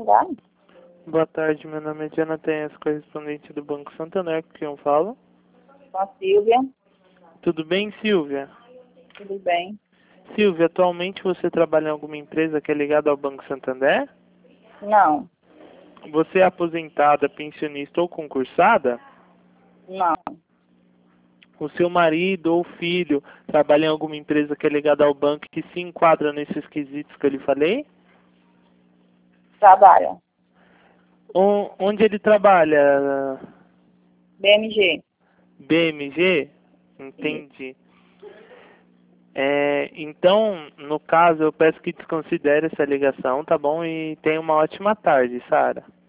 Santander? Boa tarde, meu nome é Jonathan, correspondente do Banco Santander, com quem eu falo. Com a Silvia. Tudo bem, Silvia? Tudo bem? Silvia, atualmente você trabalha em alguma empresa que é ligada ao Banco Santander? Não. Você é aposentada, pensionista ou concursada? Não. O seu marido ou filho trabalha em alguma empresa que é ligada ao banco que se enquadra nesses quesitos que eu lhe falei? Trabalha. Onde ele trabalha? BMG. BMG? Isso. Entendi. Então, no caso, eu peço que desconsidere essa ligação, tá bom? E tenha uma ótima tarde, Sara.